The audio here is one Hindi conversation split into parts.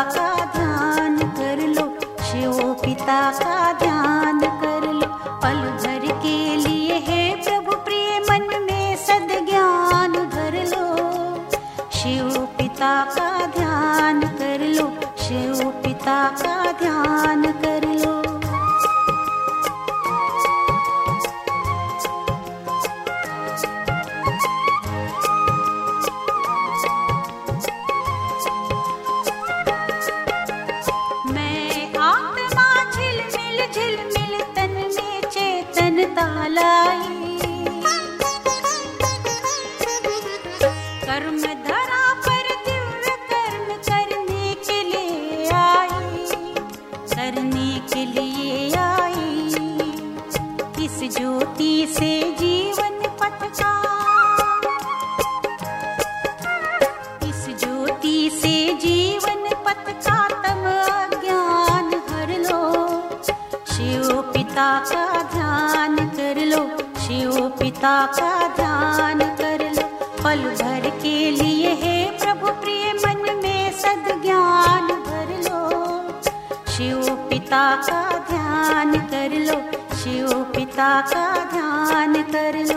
का ध्यान कर लो, शिव पिता का ध्यान कर लो। पल भर के लिए है प्रभु प्रिय मन में सद्ज्ञान भर लो, शिव पिता का ध्यान कर लो, शिव पिता का ध्यान कर लो। लाई कर्म धरा पर दिव्य कर्म करने के लिए आई, करने के लिए आई। इस ज्योति से जीवन पथ का, इस ज्योति से जीवन पथ का तम अज्ञान हर लो, शिव पिता का ध्यान कर लो, शिव पिता का ध्यान कर लो। पल भर के लिए है प्रभु प्रिय मन में सद्ज्ञान भर लो, शिव पिता का ध्यान कर लो, शिव पिता का ध्यान कर लो।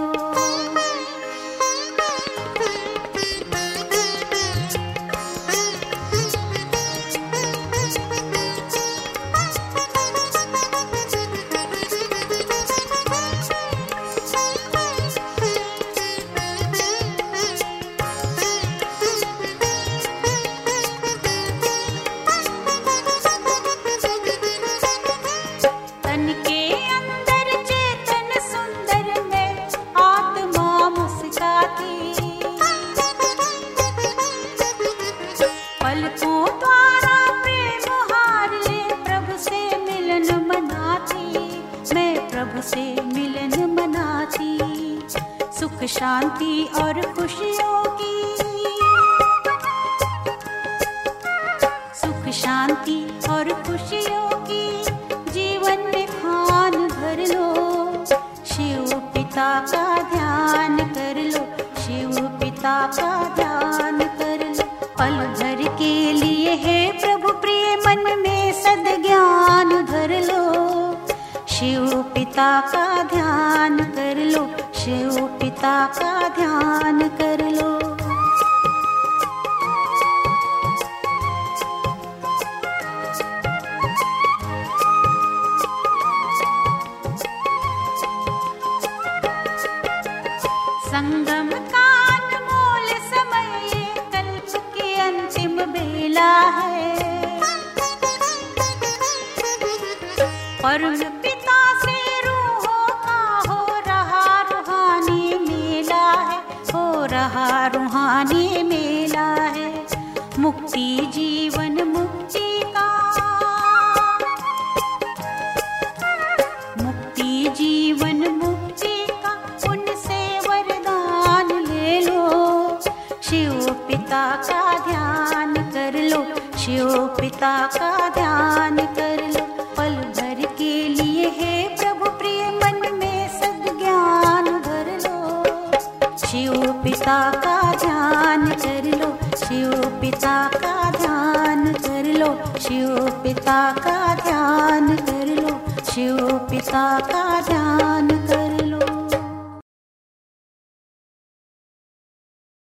से मिलन मनाती, सुख शांति और खुशियों की, सुख शांति और खुशियों की जीवन में खान भर लो, शिव पिता का ध्यान कर लो, शिव पिता का ध्यान कर लो। पल भर के लिए है प्रभु प्रिय मन में सद्ज्ञान धर लो, शिव पिता का ध्यान कर लो, शिव पिता का ध्यान कर लो। संगम का अनमोल समय ये कल्प की अंतिम बेला है, परम पिता से रूहों का हो रहा रूहानी मेला है, हो रहा रूहानी मेला है। मुक्ति जीवन मुक्ति का, मुक्ति जीवन मुक्ति का उनसे वरदान ले लो, शिव पिता का ध्यान कर लो, शिव पिता का ध्यान कर लो। पल भर के लिए है प्रभु प्रिय मन में सद्ज्ञान भर लो, शिव पिता का ध्यान कर लो, शिव पिता का ध्यान कर लो, शिव पिता का ध्यान कर लो, शिव पिता का ध्यान कर लो।